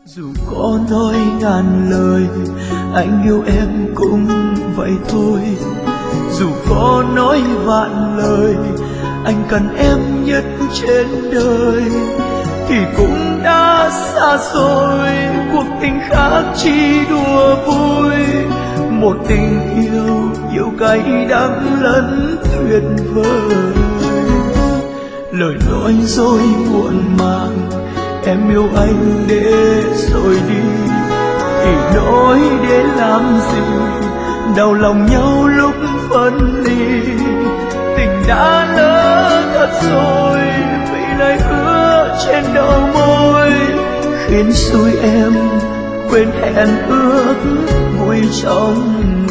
Dù có nói ngàn lời, anh yêu em cũng vậy thôi. Dù có nói vạn lời, anh cần em nhất trên đời, thì cũng đã xa rồi. Cuộc tình khác chỉ đùa vui, một tình yêu cay đắng lẫn tuyệt vời. Lời nói dối muộn màng, em yêu anh để rồi đi, thì nói để làm gì, đau lòng nhau lúc phân ly. Tình đã lỡ thật rồi, vì lời hứa trên đầu môi khiến xui em quên hẹn ước vui trong